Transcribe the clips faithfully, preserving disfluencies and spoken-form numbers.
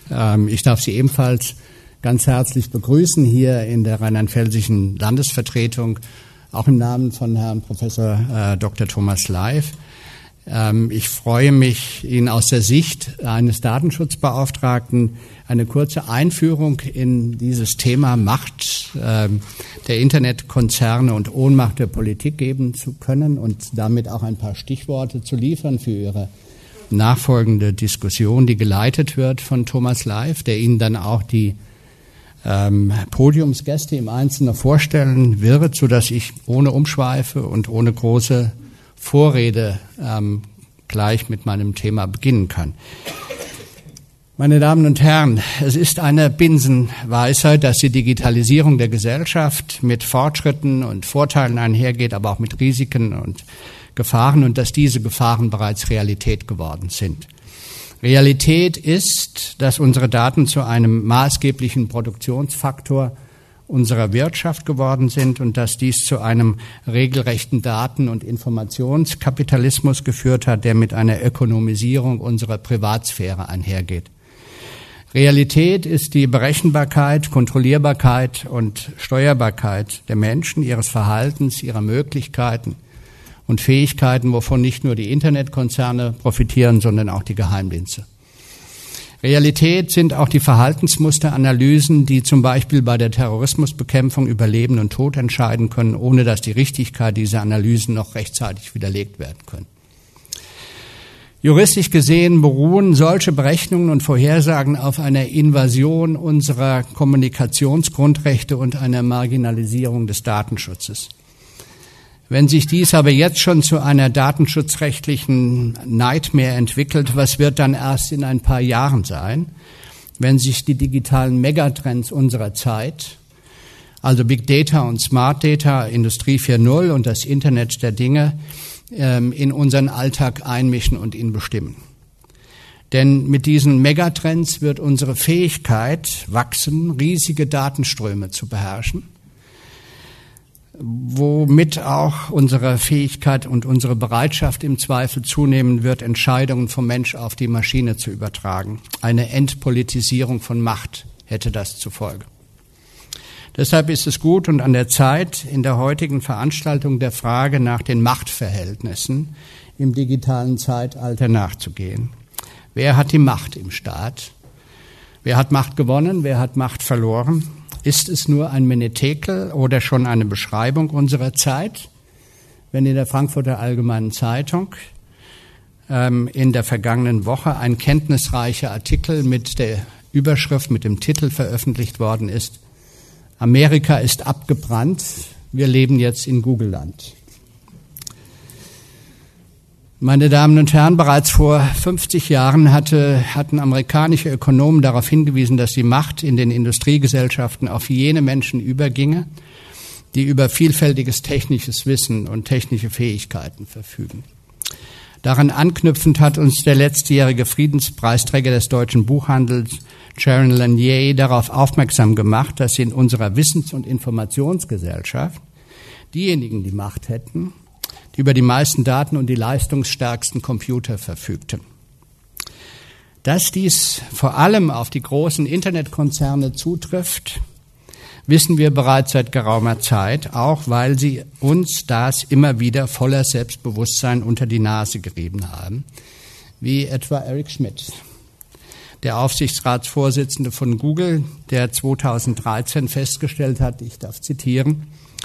Ich darf Sie ebenfalls ganz herzlich begrüßen hier in der rheinland-pfälzischen Landesvertretung, auch im Namen von Herrn Professor Doktor Thomas Leif. Ich freue mich, Ihnen aus der Sicht eines Datenschutzbeauftragten eine kurze Einführung in dieses Thema Macht der Internetkonzerne und Ohnmacht der Politik geben zu können und damit auch ein paar Stichworte zu liefern für Ihre nachfolgende Diskussion, die geleitet wird von Thomas Leif, der Ihnen dann auch die ähm, Podiumsgäste im Einzelnen vorstellen wird, sodass ich ohne Umschweife und ohne große Vorrede ähm, gleich mit meinem Thema beginnen kann. Meine Damen und Herren, es ist eine Binsenweisheit, dass die Digitalisierung der Gesellschaft mit Fortschritten und Vorteilen einhergeht, aber auch mit Risiken und Gefahren und dass diese Gefahren bereits Realität geworden sind. Realität ist, dass unsere Daten zu einem maßgeblichen Produktionsfaktor unserer Wirtschaft geworden sind und dass dies zu einem regelrechten Daten- und Informationskapitalismus geführt hat, der mit einer Ökonomisierung unserer Privatsphäre einhergeht. Realität ist die Berechenbarkeit, Kontrollierbarkeit und Steuerbarkeit der Menschen, ihres Verhaltens, ihrer Möglichkeiten und Fähigkeiten, wovon nicht nur die Internetkonzerne profitieren, sondern auch die Geheimdienste. Realität sind auch die Verhaltensmusteranalysen, die zum Beispiel bei der Terrorismusbekämpfung über Leben und Tod entscheiden können, ohne dass die Richtigkeit dieser Analysen noch rechtzeitig widerlegt werden können. Juristisch gesehen beruhen solche Berechnungen und Vorhersagen auf einer Invasion unserer Kommunikationsgrundrechte und einer Marginalisierung des Datenschutzes. Wenn sich dies aber jetzt schon zu einer datenschutzrechtlichen Nightmare entwickelt, was wird dann erst in ein paar Jahren sein, wenn sich die digitalen Megatrends unserer Zeit, also Big Data und Smart Data, Industrie vier Punkt null und das Internet der Dinge, in unseren Alltag einmischen und ihn bestimmen. Denn mit diesen Megatrends wird unsere Fähigkeit wachsen, riesige Datenströme zu beherrschen, womit auch unsere Fähigkeit und unsere Bereitschaft im Zweifel zunehmen wird, Entscheidungen vom Mensch auf die Maschine zu übertragen. Eine Entpolitisierung von Macht hätte das zur Folge. Deshalb ist es gut und an der Zeit, in der heutigen Veranstaltung der Frage nach den Machtverhältnissen im digitalen Zeitalter nachzugehen. Wer hat die Macht im Staat? Wer hat Macht gewonnen? Wer hat Macht verloren? Ist es nur ein Menetekel oder schon eine Beschreibung unserer Zeit? Wenn in der Frankfurter Allgemeinen Zeitung ähm, in der vergangenen Woche ein kenntnisreicher Artikel mit der Überschrift, mit dem Titel veröffentlicht worden ist: Amerika ist abgebrannt, wir leben jetzt in Google-Land. Meine Damen und Herren, bereits vor fünfzig Jahren hatte, hatten amerikanische Ökonomen darauf hingewiesen, dass die Macht in den Industriegesellschaften auf jene Menschen überginge, die über vielfältiges technisches Wissen und technische Fähigkeiten verfügen. Daran anknüpfend hat uns der letztjährige Friedenspreisträger des deutschen Buchhandels, Jaron Lanier, darauf aufmerksam gemacht, dass in unserer Wissens- und Informationsgesellschaft diejenigen die Macht hätten, die über die meisten Daten und die leistungsstärksten Computer verfügten. Dass dies vor allem auf die großen Internetkonzerne zutrifft, wissen wir bereits seit geraumer Zeit, auch weil sie uns das immer wieder voller Selbstbewusstsein unter die Nase gerieben haben, wie etwa Eric Schmidt, der Aufsichtsratsvorsitzende von Google, der zweitausenddreizehn festgestellt hat, ich darf zitieren: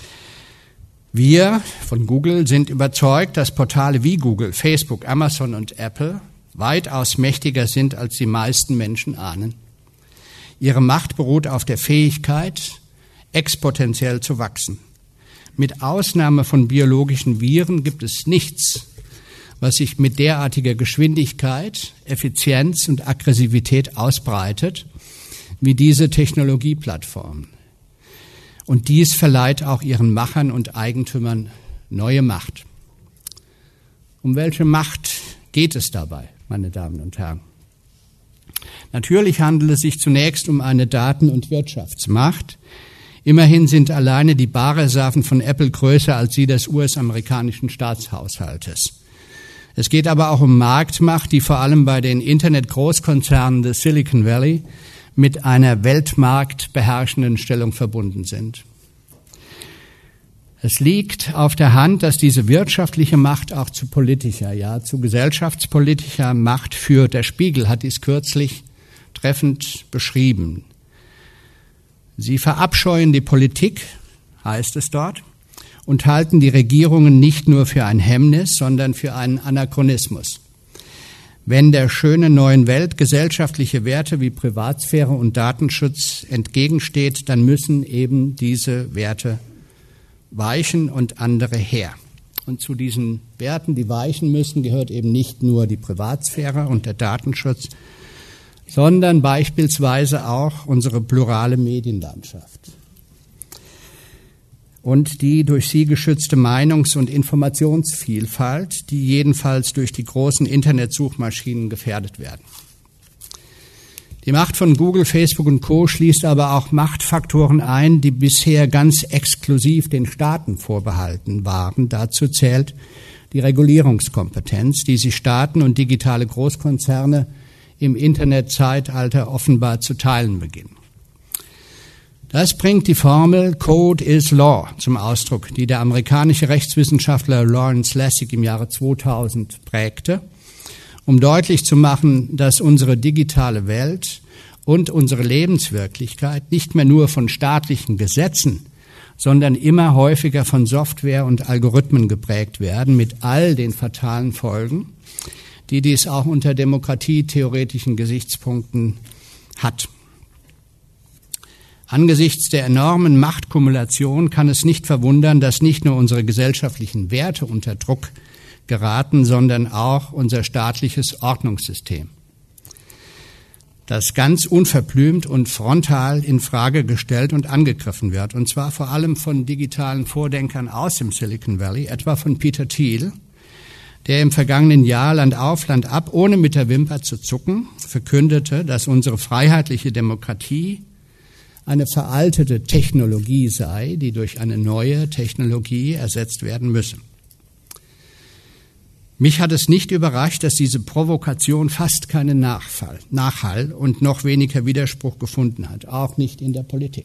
Wir von Google sind überzeugt, dass Portale wie Google, Facebook, Amazon und Apple weitaus mächtiger sind, als die meisten Menschen ahnen. Ihre Macht beruht auf der Fähigkeit, exponentiell zu wachsen. Mit Ausnahme von biologischen Viren gibt es nichts, was sich mit derartiger Geschwindigkeit, Effizienz und Aggressivität ausbreitet, wie diese Technologieplattformen. Und dies verleiht auch ihren Machern und Eigentümern neue Macht. Um welche Macht geht es dabei, meine Damen und Herren? Natürlich handelt es sich zunächst um eine Daten- und Wirtschaftsmacht. Immerhin sind alleine die Barreserven von Apple größer als die des U S-amerikanischen Staatshaushaltes. Es geht aber auch um Marktmacht, die vor allem bei den Internet-Großkonzernen des Silicon Valley mit einer weltmarktbeherrschenden Stellung verbunden sind. Es liegt auf der Hand, dass diese wirtschaftliche Macht auch zu politischer, ja, zu gesellschaftspolitischer Macht führt. Der Spiegel hat dies kürzlich treffend beschrieben. Sie verabscheuen die Politik, heißt es dort, und halten die Regierungen nicht nur für ein Hemmnis, sondern für einen Anachronismus. Wenn der schönen neuen Welt gesellschaftliche Werte wie Privatsphäre und Datenschutz entgegensteht, dann müssen eben diese Werte weichen und andere her. Und zu diesen Werten, die weichen müssen, gehört eben nicht nur die Privatsphäre und der Datenschutz, sondern beispielsweise auch unsere plurale Medienlandschaft und die durch sie geschützte Meinungs- und Informationsvielfalt, die jedenfalls durch die großen Internetsuchmaschinen gefährdet werden. Die Macht von Google, Facebook und Co. schließt aber auch Machtfaktoren ein, die bisher ganz exklusiv den Staaten vorbehalten waren. Dazu zählt die Regulierungskompetenz, die sich Staaten und digitale Großkonzerne im Internetzeitalter offenbar zu teilen beginnen. Das bringt die Formel Code is Law zum Ausdruck, die der amerikanische Rechtswissenschaftler Lawrence Lessig im Jahre zweitausend prägte, um deutlich zu machen, dass unsere digitale Welt und unsere Lebenswirklichkeit nicht mehr nur von staatlichen Gesetzen, sondern immer häufiger von Software und Algorithmen geprägt werden, mit all den fatalen Folgen, die dies auch unter demokratietheoretischen Gesichtspunkten hat. Angesichts der enormen Machtkumulation kann es nicht verwundern, dass nicht nur unsere gesellschaftlichen Werte unter Druck geraten, sondern auch unser staatliches Ordnungssystem, das ganz unverblümt und frontal in Frage gestellt und angegriffen wird, und zwar vor allem von digitalen Vordenkern aus dem Silicon Valley, etwa von Peter Thiel, der im vergangenen Jahr Land auf, Land ab, ohne mit der Wimper zu zucken, verkündete, dass unsere freiheitliche Demokratie eine veraltete Technologie sei, die durch eine neue Technologie ersetzt werden müsse. Mich hat es nicht überrascht, dass diese Provokation fast keinen Nachfall, Nachhall und noch weniger Widerspruch gefunden hat, auch nicht in der Politik.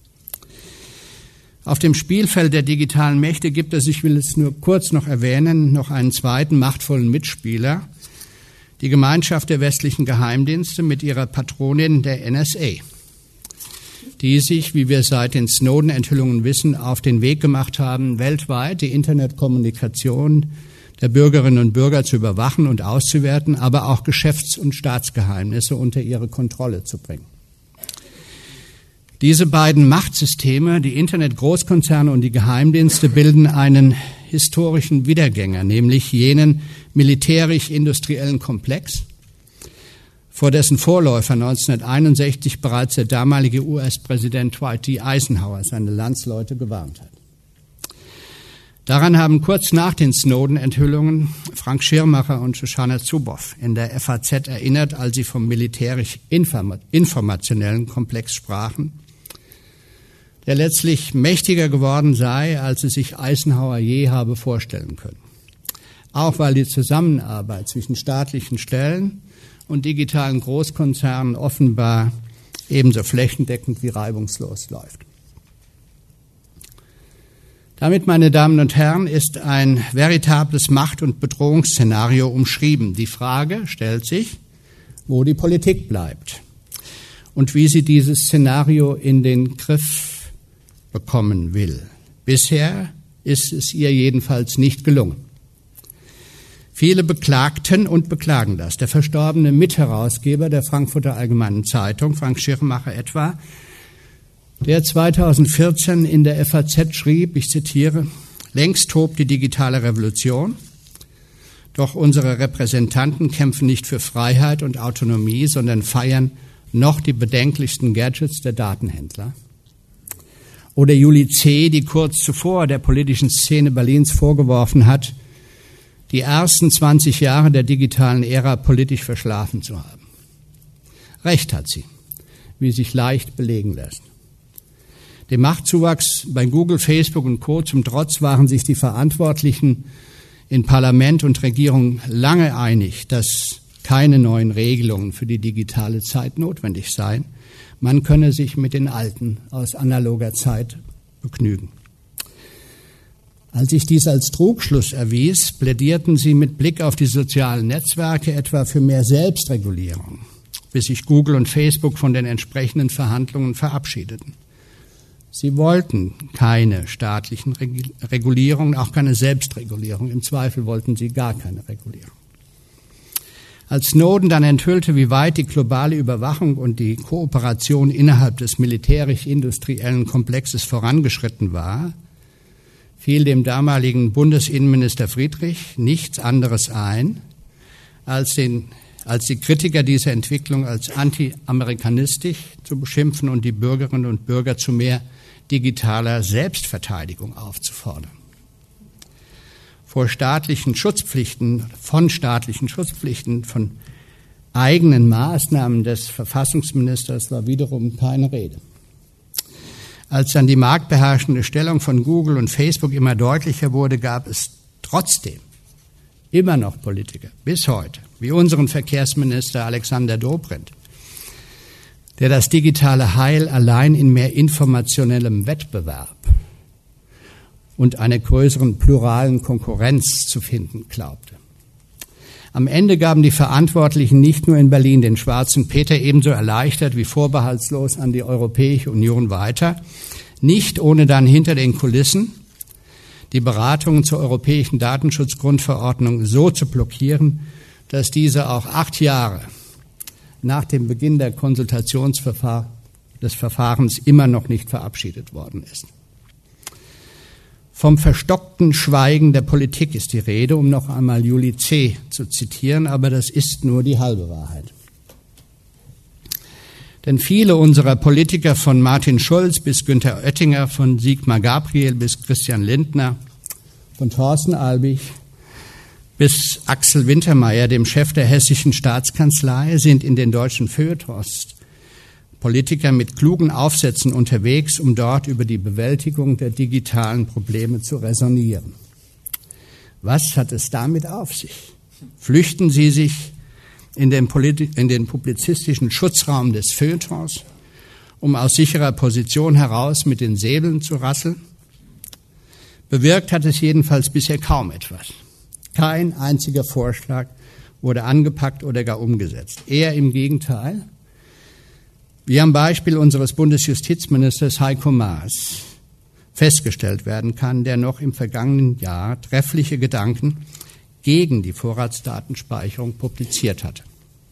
Auf dem Spielfeld der digitalen Mächte gibt es, ich will es nur kurz noch erwähnen, noch einen zweiten machtvollen Mitspieler, die Gemeinschaft der westlichen Geheimdienste mit ihrer Patronin der N S A, die sich, wie wir seit den Snowden-Enthüllungen wissen, auf den Weg gemacht haben, weltweit die Internetkommunikation der Bürgerinnen und Bürger zu überwachen und auszuwerten, aber auch Geschäfts- und Staatsgeheimnisse unter ihre Kontrolle zu bringen. Diese beiden Machtsysteme, die Internet-Großkonzerne und die Geheimdienste, bilden einen historischen Wiedergänger, nämlich jenen militärisch-industriellen Komplex, vor dessen Vorläufer neunzehnhunderteinundsechzig bereits der damalige U S-Präsident Dwight D. Eisenhower seine Landsleute gewarnt hat. Daran haben kurz nach den Snowden-Enthüllungen Frank Schirmacher und Shoshana Zuboff in der F A Z erinnert, als sie vom militärisch-informationellen Komplex sprachen, der letztlich mächtiger geworden sei, als es sich Eisenhower je habe vorstellen können. Auch weil die Zusammenarbeit zwischen staatlichen Stellen und digitalen Großkonzernen offenbar ebenso flächendeckend wie reibungslos läuft. Damit, meine Damen und Herren, ist ein veritables Macht- und Bedrohungsszenario umschrieben. Die Frage stellt sich, wo die Politik bleibt und wie sie dieses Szenario in den Griff bekommen will. Bisher ist es ihr jedenfalls nicht gelungen. Viele beklagten und beklagen das. Der verstorbene Mitherausgeber der Frankfurter Allgemeinen Zeitung, Frank Schirmacher etwa, der zweitausendvierzehn in der F A Z schrieb, ich zitiere, längst tobt die digitale Revolution, doch unsere Repräsentanten kämpfen nicht für Freiheit und Autonomie, sondern feiern noch die bedenklichsten Gadgets der Datenhändler. Oder Julie C., die kurz zuvor der politischen Szene Berlins vorgeworfen hat, die ersten zwanzig Jahre der digitalen Ära politisch verschlafen zu haben. Recht hat sie, wie sich leicht belegen lässt. Dem Machtzuwachs bei Google, Facebook und Co. zum Trotz waren sich die Verantwortlichen in Parlament und Regierung lange einig, dass keine neuen Regelungen für die digitale Zeit notwendig seien. Man könne sich mit den alten aus analoger Zeit begnügen. Als sich dies als Trugschluss erwies, plädierten sie mit Blick auf die sozialen Netzwerke etwa für mehr Selbstregulierung, bis sich Google und Facebook von den entsprechenden Verhandlungen verabschiedeten. Sie wollten keine staatlichen Regulierungen, auch keine Selbstregulierung. Im Zweifel wollten sie gar keine Regulierung. Als Snowden dann enthüllte, wie weit die globale Überwachung und die Kooperation innerhalb des militärisch-industriellen Komplexes vorangeschritten war, fiel dem damaligen Bundesinnenminister Friedrich nichts anderes ein, als, den, als die Kritiker dieser Entwicklung als anti-amerikanistisch zu beschimpfen und die Bürgerinnen und Bürger zu mehr digitaler Selbstverteidigung aufzufordern. Vor staatlichen Schutzpflichten, von staatlichen Schutzpflichten, von eigenen Maßnahmen des Verfassungsministers war wiederum keine Rede. Als dann die marktbeherrschende Stellung von Google und Facebook immer deutlicher wurde, gab es trotzdem immer noch Politiker, bis heute, wie unseren Verkehrsminister Alexander Dobrindt, der das digitale Heil allein in mehr informationellem Wettbewerb und einer größeren pluralen Konkurrenz zu finden glaubte. Am Ende gaben die Verantwortlichen nicht nur in Berlin den schwarzen Peter ebenso erleichtert wie vorbehaltslos an die Europäische Union weiter, nicht ohne dann hinter den Kulissen die Beratungen zur Europäischen Datenschutzgrundverordnung so zu blockieren, dass diese auch acht Jahre nach dem Beginn der Konsultationsverfahren des Verfahrens immer noch nicht verabschiedet worden ist. Vom verstockten Schweigen der Politik ist die Rede, um noch einmal Juli C. zu zitieren, aber das ist nur die halbe Wahrheit. Denn viele unserer Politiker, von Martin Schulz bis Günther Oettinger, von Sigmar Gabriel bis Christian Lindner, von Thorsten Albig bis Axel Wintermeyer, dem Chef der Hessischen Staatskanzlei, sind in den deutschen Feuilletons Politiker mit klugen Aufsätzen unterwegs, um dort über die Bewältigung der digitalen Probleme zu räsonieren. Was hat es damit auf sich? Flüchten sie sich in den, Polit- in den publizistischen Schutzraum des Feuilletons, um aus sicherer Position heraus mit den Säbeln zu rasseln? Bewirkt hat es jedenfalls bisher kaum etwas. Kein einziger Vorschlag wurde angepackt oder gar umgesetzt. Eher im Gegenteil. Wie am Beispiel unseres Bundesjustizministers Heiko Maas festgestellt werden kann, der noch im vergangenen Jahr treffliche Gedanken gegen die Vorratsdatenspeicherung publiziert hatte.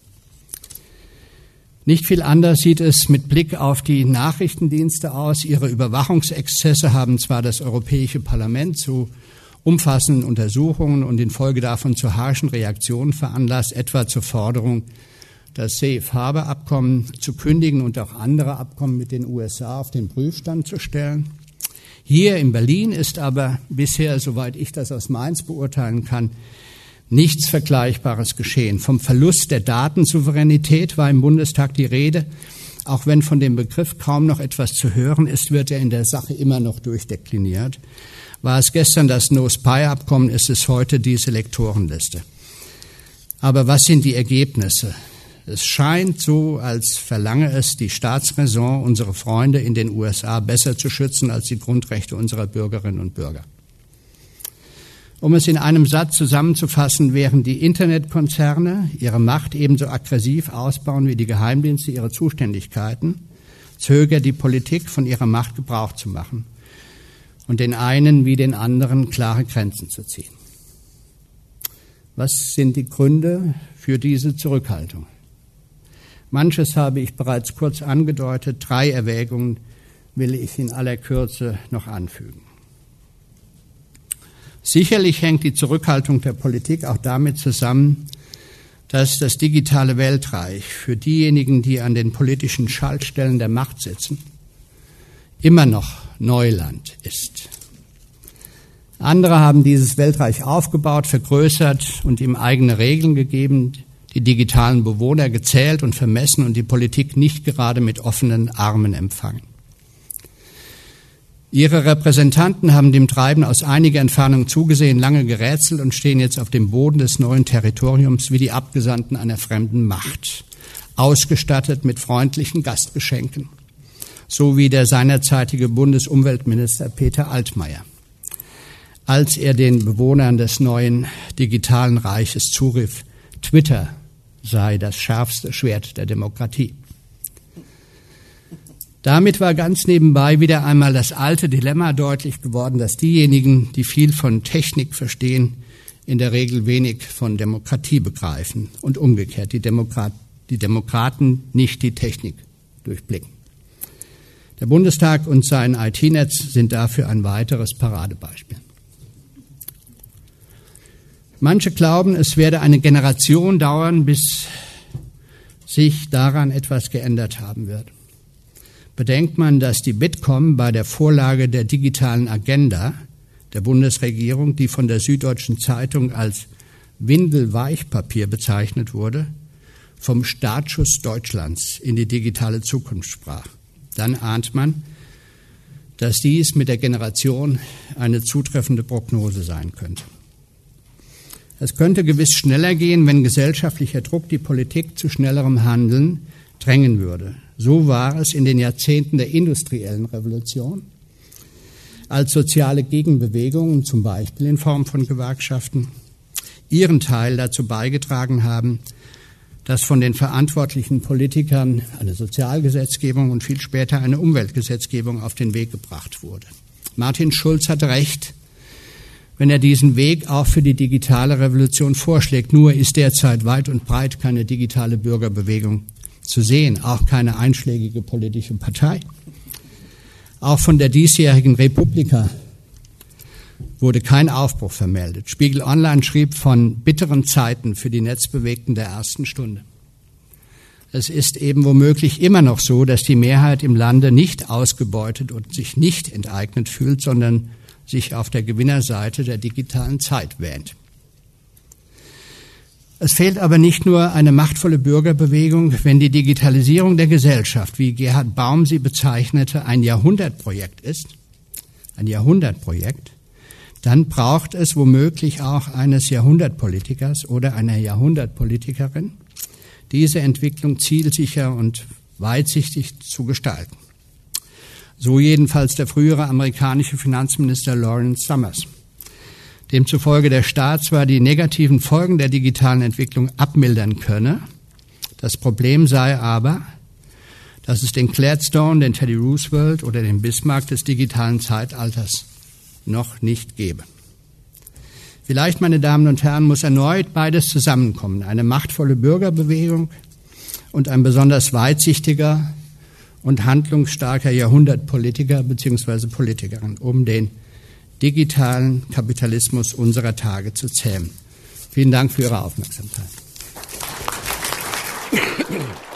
Nicht viel anders sieht es mit Blick auf die Nachrichtendienste aus. Ihre Überwachungsexzesse haben zwar das Europäische Parlament zu umfassenden Untersuchungen und infolge davon zu harschen Reaktionen veranlasst, etwa zur Forderung, das Safe Harbor Abkommen zu kündigen und auch andere Abkommen mit den U S A auf den Prüfstand zu stellen. Hier in Berlin ist aber bisher, soweit ich das aus Mainz beurteilen kann, nichts Vergleichbares geschehen. Vom Verlust der Datensouveränität war im Bundestag die Rede. Auch wenn von dem Begriff kaum noch etwas zu hören ist, wird er in der Sache immer noch durchdekliniert. War es gestern das No-Spy-Abkommen, ist es heute diese Lektorenliste. Aber was sind die Ergebnisse? Es scheint so, als verlange es die Staatsräson, unsere Freunde in den U S A besser zu schützen als die Grundrechte unserer Bürgerinnen und Bürger. Um es in einem Satz zusammenzufassen, während die Internetkonzerne ihre Macht ebenso aggressiv ausbauen wie die Geheimdienste ihre Zuständigkeiten, zögert die Politik von ihrer Macht Gebrauch zu machen und den einen wie den anderen klare Grenzen zu ziehen. Was sind die Gründe für diese Zurückhaltung? Manches habe ich bereits kurz angedeutet. Drei Erwägungen will ich in aller Kürze noch anfügen. Sicherlich hängt die Zurückhaltung der Politik auch damit zusammen, dass das digitale Weltreich für diejenigen, die an den politischen Schaltstellen der Macht sitzen, immer noch Neuland ist. Andere haben dieses Weltreich aufgebaut, vergrößert und ihm eigene Regeln gegeben, die digitalen Bewohner gezählt und vermessen und die Politik nicht gerade mit offenen Armen empfangen. Ihre Repräsentanten haben dem Treiben aus einiger Entfernung zugesehen, lange gerätselt und stehen jetzt auf dem Boden des neuen Territoriums wie die Abgesandten einer fremden Macht, ausgestattet mit freundlichen Gastgeschenken, so wie der seinerzeitige Bundesumweltminister Peter Altmaier, als er den Bewohnern des neuen digitalen Reiches zurief, Twitter sei das schärfste Schwert der Demokratie. Damit war ganz nebenbei wieder einmal das alte Dilemma deutlich geworden, dass diejenigen, die viel von Technik verstehen, in der Regel wenig von Demokratie begreifen und umgekehrt die, Demokrat, die Demokraten nicht die Technik durchblicken. Der Bundestag und sein I T-Netz sind dafür ein weiteres Paradebeispiel. Manche glauben, es werde eine Generation dauern, bis sich daran etwas geändert haben wird. Bedenkt man, dass die Bitkom bei der Vorlage der digitalen Agenda der Bundesregierung, die von der Süddeutschen Zeitung als Windelweichpapier bezeichnet wurde, vom Startschuss Deutschlands in die digitale Zukunft sprach. Dann ahnt man, dass dies mit der Generation eine zutreffende Prognose sein könnte. Es könnte gewiss schneller gehen, wenn gesellschaftlicher Druck die Politik zu schnellerem Handeln drängen würde. So war es in den Jahrzehnten der industriellen Revolution, als soziale Gegenbewegungen, zum Beispiel in Form von Gewerkschaften, ihren Teil dazu beigetragen haben, dass von den verantwortlichen Politikern eine Sozialgesetzgebung und viel später eine Umweltgesetzgebung auf den Weg gebracht wurde. Martin Schulz hatte recht, wenn er diesen Weg auch für die digitale Revolution vorschlägt. Nur ist derzeit weit und breit keine digitale Bürgerbewegung zu sehen, auch keine einschlägige politische Partei. Auch von der diesjährigen Republika wurde kein Aufbruch vermeldet. Spiegel Online schrieb von bitteren Zeiten für die Netzbewegten der ersten Stunde. Es ist eben womöglich immer noch so, dass die Mehrheit im Lande nicht ausgebeutet und sich nicht enteignet fühlt, sondern sich auf der Gewinnerseite der digitalen Zeit wähnt. Es fehlt aber nicht nur eine machtvolle Bürgerbewegung, wenn die Digitalisierung der Gesellschaft, wie Gerhard Baum sie bezeichnete, ein Jahrhundertprojekt ist, ein Jahrhundertprojekt, dann braucht es womöglich auch eines Jahrhundertpolitikers oder einer Jahrhundertpolitikerin, diese Entwicklung zielsicher und weitsichtig zu gestalten. So jedenfalls der frühere amerikanische Finanzminister Lawrence Summers. Demzufolge der Staat zwar die negativen Folgen der digitalen Entwicklung abmildern könne, das Problem sei aber, dass es den Gladstone, den Teddy Roosevelt oder den Bismarck des digitalen Zeitalters noch nicht gebe. Vielleicht, meine Damen und Herren, muss erneut beides zusammenkommen, eine machtvolle Bürgerbewegung und ein besonders weitsichtiger und handlungsstarker Jahrhundertpolitiker bzw. Politikerin, um den digitalen Kapitalismus unserer Tage zu zähmen. Vielen Dank für Ihre Aufmerksamkeit.